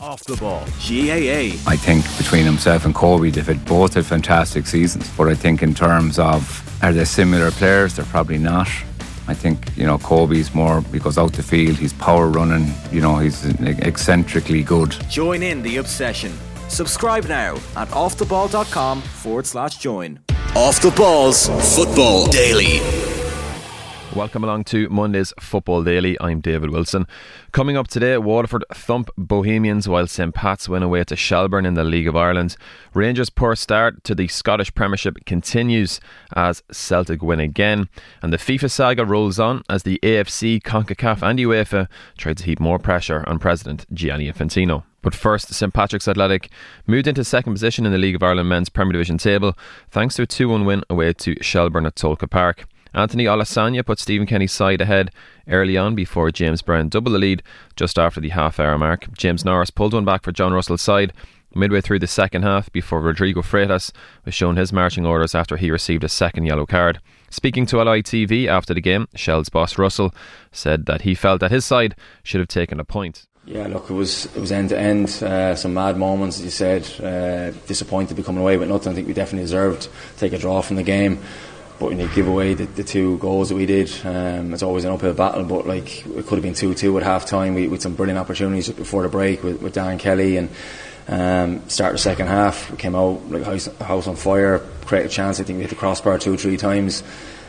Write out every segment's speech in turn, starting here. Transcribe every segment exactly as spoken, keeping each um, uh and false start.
Off the Ball, G A A. I think between himself and Kobe, they've had both had fantastic seasons. But I think in terms of, are they similar players? They're probably not. I think, you know, Kobe's more, he goes out the field, he's power running, you know, he's eccentrically good. Join in the obsession. Subscribe now at offtheball.com forward slash join. Off the Ball's Football Daily. Welcome along to Monday's Football Daily. I'm David Wilson. Coming up today, Waterford thump Bohemians while St Pat's win away to Shelbourne in the League of Ireland. Rangers' poor start to the Scottish Premiership continues as Celtic win again. And the FIFA saga rolls on as the A F C, CONCACAF and UEFA try to heap more pressure on President Gianni Infantino. But first, St Patrick's Athletic moved into second position in the League of Ireland men's Premier Division table thanks to a two one win away to Shelbourne at Tolka Park. Anthony Olasanya put Stephen Kenny's side ahead early on before James Brown doubled the lead just after the half hour mark. James Norris pulled one back for John Russell's side midway through the second half before Rodrigo Freitas was shown his marching orders after he received a second yellow card. Speaking to L I T V after the game, Shell's boss Russell said that he felt that his side should have taken a point. Yeah, look, it was it was end to end. Uh, some mad moments, as you said. Uh, disappointed to be coming away with nothing. I think we definitely deserved to take a draw from the game. But when you give away the, the two goals that we did, um, it's always an uphill battle. But like, it could have been two two at half time. We with some brilliant opportunities before the break with, with Dan Kelly and um, start the second half. We came out like a house, a house on fire, created a chance. I think we hit the crossbar two, three times.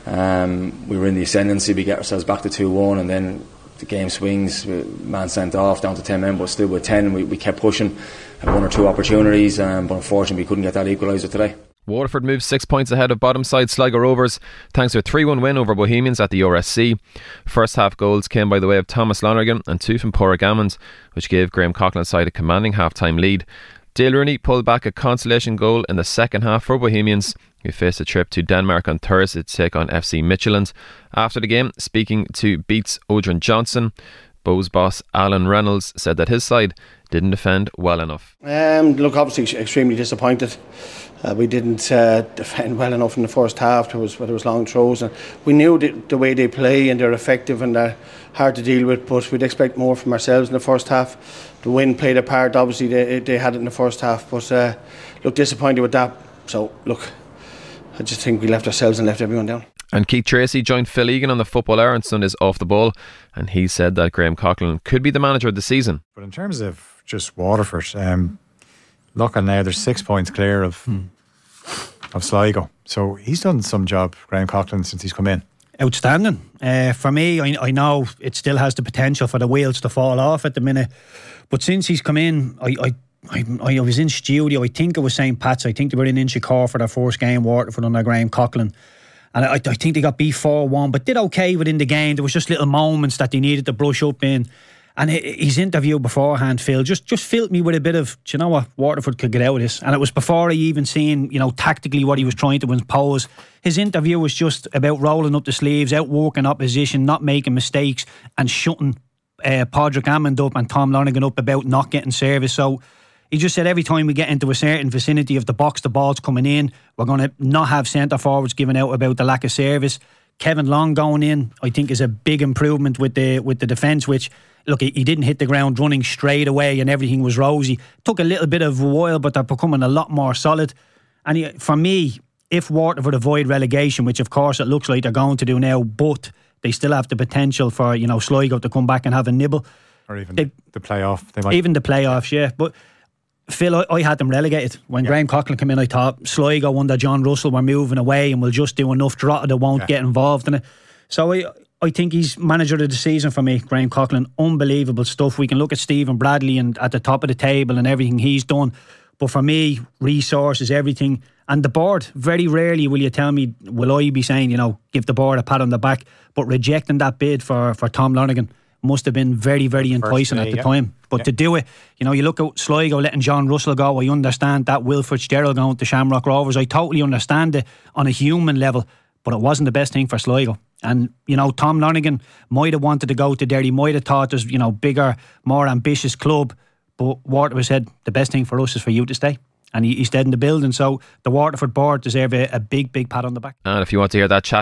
Um, we were in the ascendancy. We get ourselves back to two one, and then the game swings. Man sent off down to ten men, but still with ten, we, we kept pushing. Had one or two opportunities, um, but unfortunately we couldn't get that equaliser today. Waterford moves six points ahead of bottom side Sligo Rovers thanks to a three one win over Bohemians at the R S C. First half goals came by the way of Thomas Lonergan and two from Pora Gammons, which gave Graham Coughlin's side a commanding half-time lead. Dale Rooney pulled back a consolation goal in the second half for Bohemians, who faced a trip to Denmark on Thursday to take on F C Midtjylland. After the game, speaking to Beats Odrin Johnson, Bows boss Alan Reynolds said that his side didn't defend well enough. Um, look, obviously extremely disappointed. Uh, we didn't uh, defend well enough in the first half. There was, there was long throws, and we knew the, the way they play and they're effective and they're hard to deal with, but we'd expect more from ourselves in the first half. The wind played a part, obviously they, they had it in the first half, but uh, look, disappointed with that. So look, I just think we left ourselves and left everyone down. And Keith Tracy joined Phil Egan on the Football Hour on Sunday's Off the Ball, and he said that Graham Coughlin could be the manager of the season. But in terms of just Waterford, um, looking now, there's six points clear of hmm. of Sligo. So he's done some job, Graham Coughlin, since he's come in. Outstanding. Uh, for me, I, I know it still has the potential for the wheels to fall off at the minute, but since he's come in, I, I I, I was in studio, I think it was St Pat's, I think they were in Inchicore for their first game, Waterford under Graham Coughlin. And I, I think they got beat four one, but did okay within the game. There was just little moments that they needed to brush up in. And his interview beforehand, Phil, just, just filled me with a bit of, do you know what, Waterford could get out of this. And it was before I even seen, you know, tactically what he was trying to impose. His interview was just about rolling up the sleeves, outworking opposition, not making mistakes, and shutting uh, Padraig Hammond up and Tom Lonergan up about not getting service. So he just said every time we get into a certain vicinity of the box, the ball's coming in, we're going to not have centre forwards giving out about the lack of service. Kevin Long going in, I think, is a big improvement with the with the defence, which, look, he didn't hit the ground running straight away and everything was rosy. Took a little bit of a while, but they're becoming a lot more solid. And he, for me, if Waterford avoid relegation, which of course it looks like they're going to do now, but they still have the potential for, you know, Sligo to come back and have a nibble. Or even they, the playoff. They might. Even the playoffs, yeah. But Phil, I, I had them relegated. When yeah. Graham Coughlin came in, I thought Sligo under John Russell were moving away and we'll just do enough Drogheda that won't yeah. get involved in it. So I I think he's manager of the season for me, Graham Coughlin. Unbelievable stuff. We can look at Stephen Bradley and at the top of the table and everything he's done. But for me, resources, everything. And the board, very rarely will you tell me, will I be saying, you know, give the board a pat on the back. But rejecting that bid for, for Tom Lonergan must have been very, very enticing day, at the yeah. time. But yeah. to do it, you know, you look at Sligo letting John Russell go. I understand that. Will Fitzgerald going to Shamrock Rovers. I totally understand it on a human level. But it wasn't the best thing for Sligo. And, you know, Tom Lonergan might have wanted to go to Derry, might have thought there's, you know, bigger, more ambitious club. But Waterford said, the best thing for us is for you to stay. And he, he stayed in the building. So the Waterford board deserve a, a big, big pat on the back. And if you want to hear that chat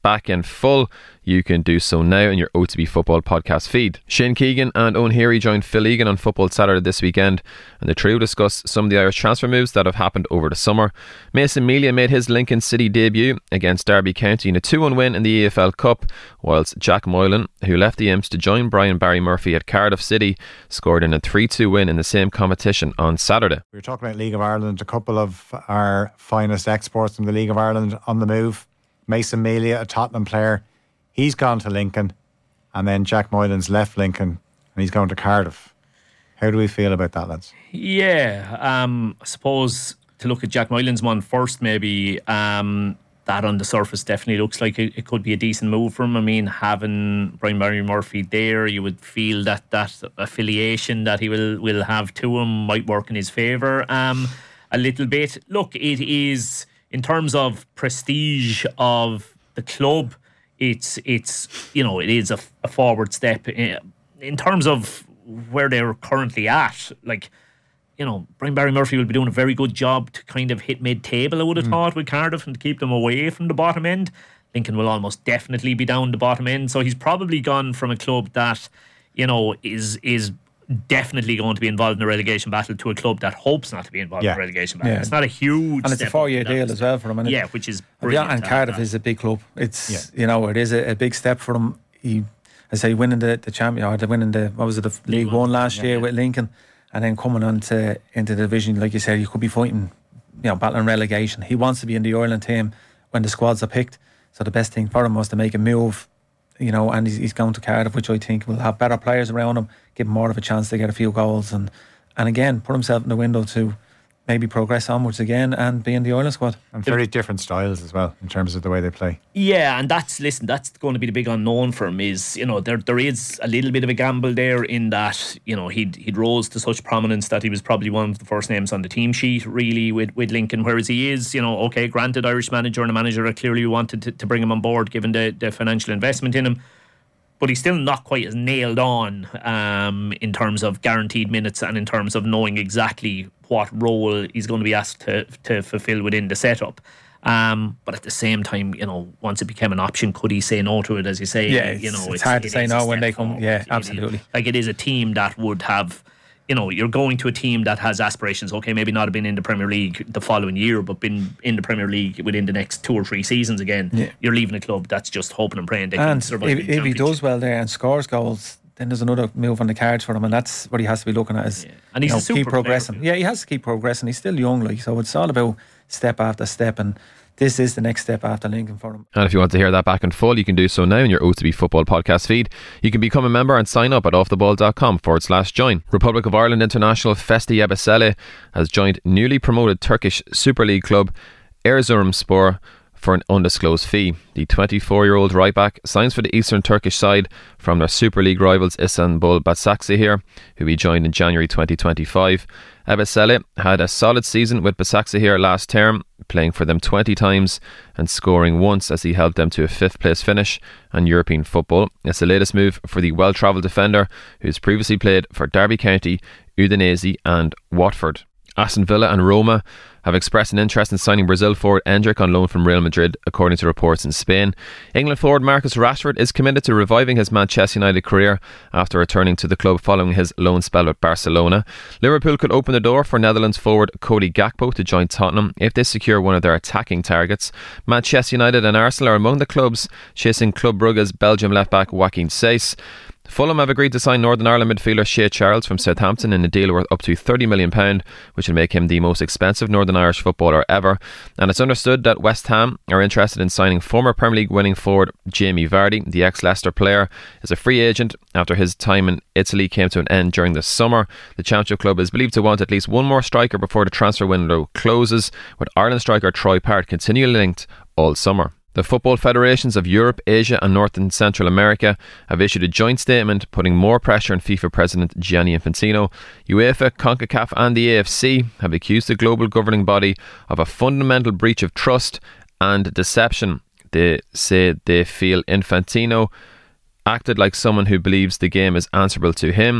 back in full, you can do so now in your O T B Football podcast feed. Shane Keegan and Owen Heary joined Phil Egan on Football Saturday this weekend, and the trio discussed some of the Irish transfer moves that have happened over the summer. Mason Melia made his Lincoln City debut against Derby County in a two one win in the E F L Cup, whilst Jack Moylan, who left the Imps to join Brian Barry Murphy at Cardiff City, scored in a three two win in the same competition on Saturday. We were talking about League of Ireland, a couple of our finest exports from the League of Ireland on the move. Mason Melia, a Tottenham player, he's gone to Lincoln, and then Jack Moylan's left Lincoln and he's going to Cardiff. How do we feel about that, lads? Yeah, um, I suppose to look at Jack Moylan's one first, maybe um, that on the surface definitely looks like it, it could be a decent move for him. I mean, having Brian Barry Murphy there, you would feel that that affiliation that he will, will have to him might work in his favour um, a little bit. Look, it is, in terms of prestige of the club, it's, it's you know, it is a, a forward step. In, in terms of where they're currently at, like, you know, Brian Barry Murphy will be doing a very good job to kind of hit mid-table, I would have mm. thought, with Cardiff, and to keep them away from the bottom end. Lincoln will almost definitely be down the bottom end, so he's probably gone from a club that, you know, is is definitely going to be involved in a relegation battle to a club that hopes not to be involved yeah. in a relegation battle. Yeah. It's not a huge and it's a four-year deal as well for him. Yeah, it? which is brilliant. Yeah, and Cardiff is a big club. It's yeah. you know, it is a, a big step for him. He, I say, winning the the champion, or the winning the what was it, the League, League One last yeah, year yeah. with Lincoln, and then coming on to into the division, like you said, you could be fighting, you know, battling relegation. He wants to be in the Ireland team when the squads are picked. So the best thing for him was to make a move, you know, and he's, he's going to Cardiff, which I think will have better players around him, give him more of a chance to get a few goals, and and again put himself in the window to maybe progress onwards again and be in the Ireland squad. And very different styles as well in terms of the way they play. Yeah, and that's, listen, that's going to be the big unknown for him is, you know, there there is a little bit of a gamble there in that, you know, he'd he'd rose to such prominence that he was probably one of the first names on the team sheet, really, with, with Lincoln, whereas he is, you know, okay, granted, Irish manager and a manager that clearly wanted to, to bring him on board given the, the financial investment in him. But he's still not quite as nailed on um, in terms of guaranteed minutes and in terms of knowing exactly what role he's going to be asked to, to fulfill within the setup. Um, but at the same time, you know, once it became an option, could he say no to it, as you say? Yeah, you know, it's, it's hard to say no when they come. Forward. Yeah, absolutely. It is, like, it is a team that would have, you know, you're going to a team that has aspirations, okay, maybe not have been in the Premier League the following year, but been in the Premier League within the next two or three seasons again. Yeah. You're leaving a club that's just hoping and praying they and can survive. If, if he does well there and scores goals, then there's another move on the cards for him, and that's what he has to be looking at. Is, yeah. And he's you know, a super keep progressing. Player. Yeah, he has to keep progressing. He's still young, like, so it's all about step after step, and this is the next step after Lincoln for him. And if you want to hear that back in full, you can do so now in your O T B Football podcast feed. You can become a member and sign up at offtheball.com forward slash join. Republic of Ireland international Festi Ebesele has joined newly promoted Turkish Super League club Erzurumspor for an undisclosed fee. The twenty-four-year-old right back signs for the Eastern Turkish side from their Super League rivals Istanbul Basaksehir, who he joined in January twenty twenty-five. Ebesele had a solid season with Basaksehir last term, playing for them twenty times and scoring once as he helped them to a fifth place finish on European football. It's the latest move for the well-travelled defender, who's previously played for Derby County, Udinese and Watford. Aston Villa and Roma have expressed an interest in signing Brazil forward Endrick on loan from Real Madrid, according to reports in Spain. England forward Marcus Rashford is committed to reviving his Manchester United career after returning to the club following his loan spell with Barcelona. Liverpool could open the door for Netherlands forward Cody Gakpo to join Tottenham if they secure one of their attacking targets. Manchester United and Arsenal are among the clubs chasing Club Brugge's Belgium left-back Joaquin Seyss. Fulham have agreed to sign Northern Ireland midfielder Shea Charles from Southampton in a deal worth up to thirty million pounds, which will make him the most expensive Northern Irish footballer ever. And it's understood that West Ham are interested in signing former Premier League winning forward Jamie Vardy. The ex-Leicester player is a free agent after his time in Italy came to an end during the summer. The Championship club is believed to want at least one more striker before the transfer window closes, with Ireland striker Troy Parrott continually linked all summer. The football federations of Europe, Asia and North and Central America have issued a joint statement putting more pressure on FIFA President Gianni Infantino. UEFA, CONCACAF and the A F C have accused the global governing body of a fundamental breach of trust and deception. They say they feel Infantino acted like someone who believes the game is answerable to him.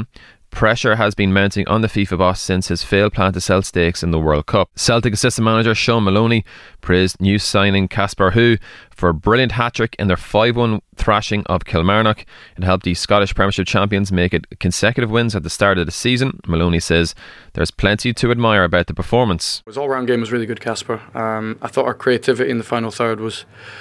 Pressure has been mounting on the FIFA boss since his failed plan to sell stakes in the World Cup. Celtic assistant manager Sean Maloney praised new signing Casper Hu for a brilliant hat-trick in their five one thrashing of Kilmarnock. It helped the Scottish Premiership champions make it consecutive wins at the start of the season. Maloney says there's plenty to admire about the performance. His all-round game was really good, Casper. Um, I thought our creativity in the final third was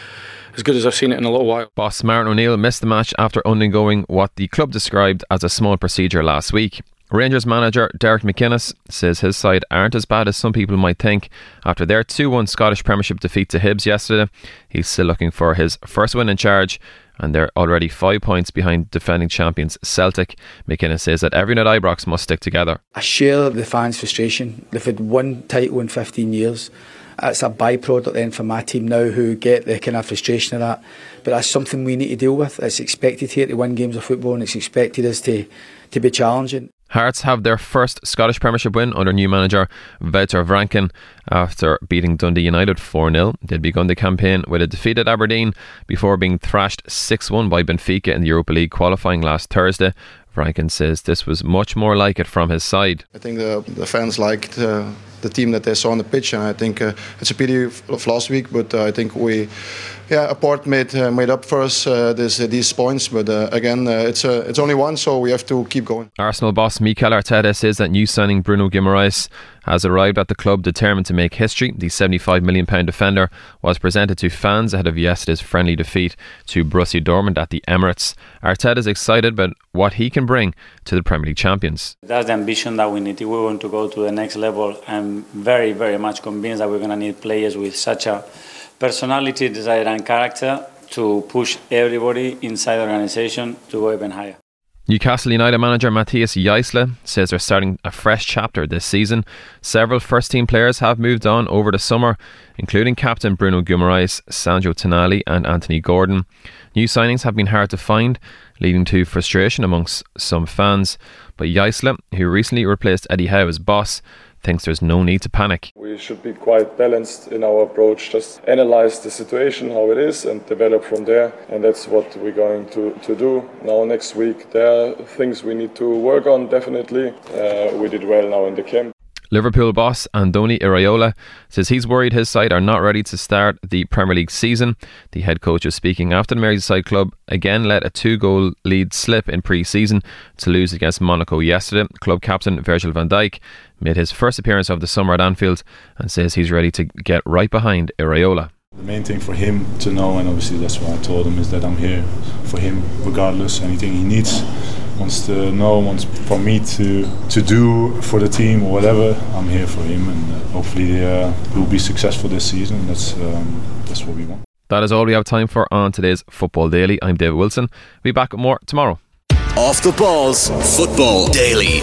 as good as I've seen it in a little while. Boss Martin O'Neill missed the match after undergoing what the club described as a small procedure last week. Rangers manager Derek McInnes says his side aren't as bad as some people might think. After their two one Scottish Premiership defeat to Hibs yesterday, he's still looking for his first win in charge, and they're already five points behind defending champions Celtic. McInnes says that everyone at Ibrox must stick together. I share the fans' frustration. They've had one title in fifteen years. It's a byproduct then for my team now, who get the kind of frustration of that. But that's something we need to deal with. It's expected here to win games of football, and it's expected us to, to be challenging. Hearts have their first Scottish Premiership win under new manager Wouter Franken after beating Dundee United four nil. They'd begun the campaign with a defeat at Aberdeen before being thrashed six one by Benfica in the Europa League qualifying last Thursday. Franken says this was much more like it from his side. I think the, the fans liked uh, the team that they saw on the pitch, and I think uh, it's a pity of last week, but uh, I think we, yeah, a part made uh, made up for us uh, this, uh, these points. But uh, again, uh, it's uh, it's only one, so we have to keep going. Arsenal boss Mikel Arteta says that new signing Bruno Guimaraes has arrived at the club determined to make history. The seventy-five million pound defender was presented to fans ahead of yesterday's friendly defeat to Borussia Dortmund at the Emirates. Arteta is excited about what he can bring to the Premier League champions. That's the ambition that we need. We want to go to the next level. I'm very, very much convinced that we're going to need players with such a personality, desire and character to push everybody inside the organisation to go even higher. Newcastle United manager Matthias Jaisle says they're starting a fresh chapter this season. Several first team players have moved on over the summer, including captain Bruno Guimaraes, Sandro Tonali and Anthony Gordon. New signings have been hard to find, leading to frustration amongst some fans. But Jaisle, who recently replaced Eddie Howe as boss, thinks there's no need to panic. We should be quite balanced in our approach, just analyse the situation, how it is, and develop from there. And that's what we're going to, to do. Now next week there are things we need to work on, definitely. Uh, we did well now in the camp. Liverpool boss Andoni Iraola says he's worried his side are not ready to start the Premier League season. The head coach is speaking after the Merseyside club again let a two-goal lead slip in pre-season to lose against Monaco yesterday. Club captain Virgil van Dijk made his first appearance of the summer at Anfield and says he's ready to get right behind Iraola. The main thing for him to know, and obviously that's what I told him, is that I'm here for him regardless. Anything he needs, wants to know, wants for me to to do for the team or whatever, I'm here for him, and uh, hopefully uh, we'll be successful this season. That's um, that's what we want. That is all we have time for on today's Football Daily. I'm David Wilson. We'll be back with more tomorrow. Off the Balls Football Daily.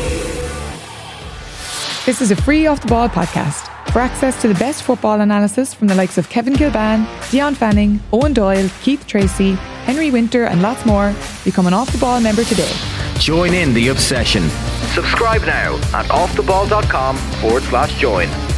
This is a free Off the Ball podcast. For access to the best football analysis from the likes of Kevin Kilban, Dion Fanning, Owen Doyle, Keith Tracy, Henry Winter and lots more, become an Off the Ball member today. Join in the obsession. Subscribe now at offtheball.com forward slash join.